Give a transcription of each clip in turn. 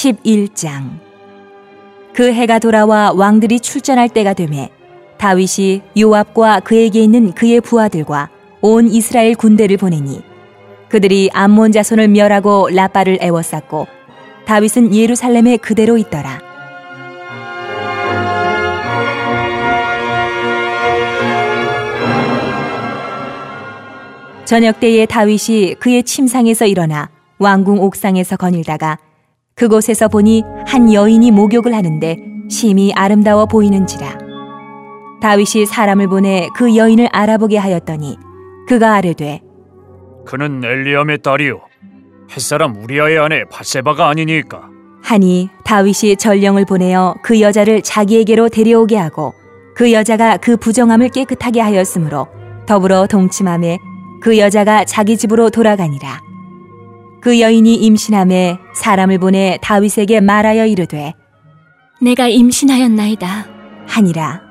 11장. 그 해가 돌아와 왕들이 출전할 때가 되매 다윗이 요압과 그에게 있는 그의 부하들과 온 이스라엘 군대를 보내니 그들이 암몬 자손을 멸하고 라빠를 애워쌌고 다윗은 예루살렘에 그대로 있더라. 저녁 때에 다윗이 그의 침상에서 일어나 왕궁 옥상에서 거닐다가 그곳에서 보니 한 여인이 목욕을 하는데 심히 아름다워 보이는지라. 다윗이 사람을 보내 그 여인을 알아보게 하였더니 그가 아뢰되 그는 엘리암의 딸이요 햇사람 우리아의 아내 밧세바가 아니니까 하니 다윗이 전령을 보내어 그 여자를 자기에게로 데려오게 하고 그 여자가 그 부정함을 깨끗하게 하였으므로 더불어 동침하매 그 여자가 자기 집으로 돌아가니라. 그 여인이 임신함에 사람을 보내 다윗에게 말하여 이르되 내가 임신하였나이다 하니라.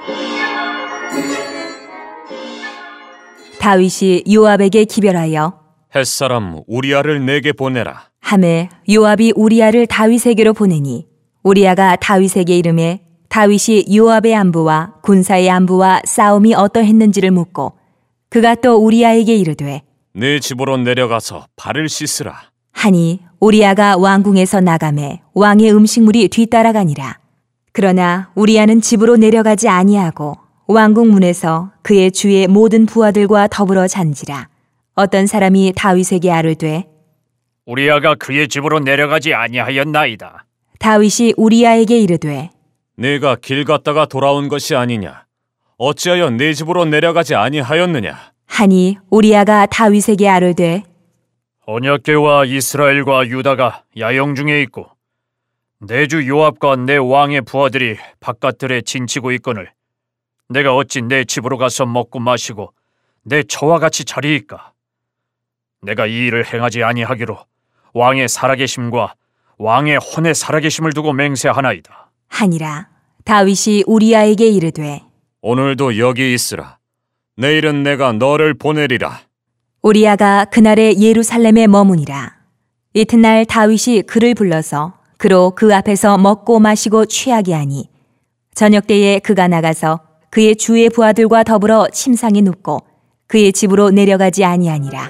다윗이 요압에게 기별하여 햇사람 우리아를 내게 보내라 하매 요압이 우리아를 다윗에게로 보내니 우리아가 다윗에게 이르매 다윗이 요압의 안부와 군사의 안부와 싸움이 어떠했는지를 묻고 그가 또 우리아에게 이르되 네 집으로 내려가서 발을 씻으라 하니 우리아가 왕궁에서 나가매 왕의 음식물이 뒤따라가니라. 그러나 우리아는 집으로 내려가지 아니하고 왕궁 문에서 그의 주의 모든 부하들과 더불어 잔지라. 어떤 사람이 다윗에게 아뢰되 우리아가 그의 집으로 내려가지 아니하였나이다. 다윗이 우리아에게 이르되 네가 길 갔다가 돌아온 것이 아니냐 어찌하여 네 집으로 내려가지 아니하였느냐 하니 우리아가 다윗에게 아뢰되 언약궤와 이스라엘과 유다가 야영 중에 있고 내 주 요압과 내 왕의 부하들이 바깥들에 진치고 있거늘 내가 어찌 내 집으로 가서 먹고 마시고 내 처와 같이 자리이까. 내가 이 일을 행하지 아니하기로 왕의 살아계심과 왕의 혼의 살아계심을 두고 맹세하나이다 하니라. 다윗이 우리아에게 이르되 오늘도 여기 있으라 내일은 내가 너를 보내리라. 우리아가 그날에 예루살렘에 머무니라. 이튿날 다윗이 그를 불러서 그로 그 앞에서 먹고 마시고 취하게 하니 저녁 때에 그가 나가서 그의 주의 부하들과 더불어 침상에 눕고 그의 집으로 내려가지 아니하니라.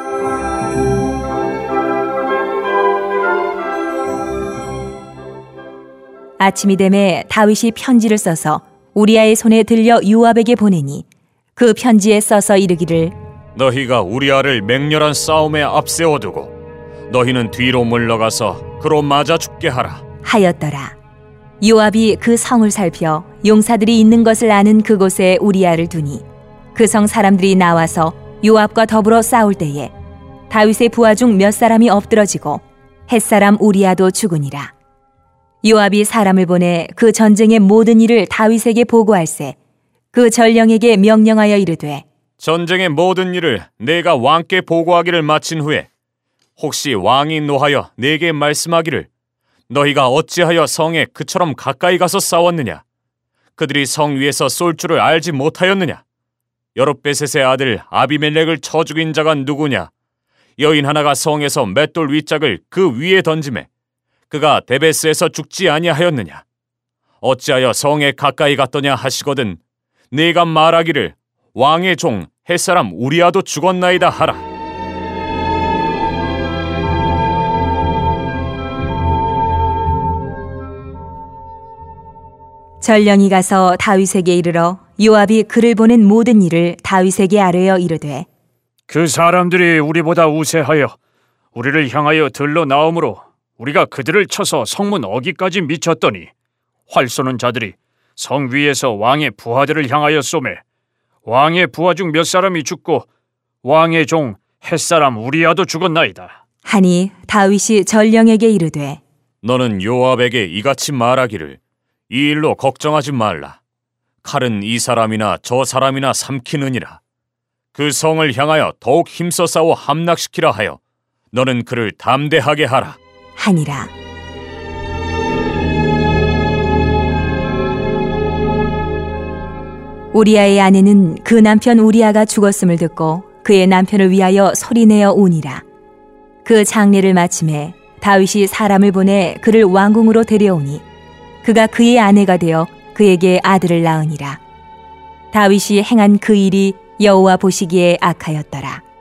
아침이 되매 다윗이 편지를 써서 우리아의 손에 들려 요압에게 보내니 그 편지에 써서 이르기를 너희가 우리아를 맹렬한 싸움에 앞세워두고 너희는 뒤로 물러가서 그로 맞아 죽게 하라 하였더라. 요압이 그 성을 살펴 용사들이 있는 것을 아는 그곳에 우리아를 두니 그 성 사람들이 나와서 요압과 더불어 싸울 때에 다윗의 부하 중 몇 사람이 엎드러지고 햇사람 우리아도 죽으니라. 요압이 사람을 보내 그 전쟁의 모든 일을 다윗에게 보고할세 그 전령에게 명령하여 이르되 전쟁의 모든 일을 내가 왕께 보고하기를 마친 후에 혹시 왕이 노하여 내게 말씀하기를 너희가 어찌하여 성에 그처럼 가까이 가서 싸웠느냐 그들이 성 위에서 쏠 줄을 알지 못하였느냐 여룹베셋의 아들 아비멜렉을 쳐 죽인 자가 누구냐 여인 하나가 성에서 맷돌 윗짝을 그 위에 던지매 그가 데베스에서 죽지 아니하였느냐 어찌하여 성에 가까이 갔더냐 하시거든 네가 말하기를 왕의 종 햇사람 우리아도 죽었나이다 하라. 전령이 가서 다윗에게 이르러 요압이 그를 보낸 모든 일을 다윗에게 아뢰어 이르되 그 사람들이 우리보다 우세하여 우리를 향하여 들러 나오므로 우리가 그들을 쳐서 성문 어기까지 미쳤더니 활 쏘는 자들이 성 위에서 왕의 부하들을 향하여 쏘매 왕의 부하 중 몇 사람이 죽고 왕의 종 햇사람 우리아도 죽었나이다 하니 다윗이 전령에게 이르되 너는 요압에게 이같이 말하기를 이 일로 걱정하지 말라 칼은 이 사람이나 저 사람이나 삼키느니라 그 성을 향하여 더욱 힘써 싸워 함락시키라 하여 너는 그를 담대하게 하라 하니라. 우리아의 아내는 그 남편 우리아가 죽었음을 듣고 그의 남편을 위하여 소리내어 우니라. 그 장례를 마침에 다윗이 사람을 보내 그를 왕궁으로 데려오니 그가 그의 아내가 되어 그에게 아들을 낳으니라. 다윗이 행한 그 일이 여호와 보시기에 악하였더라.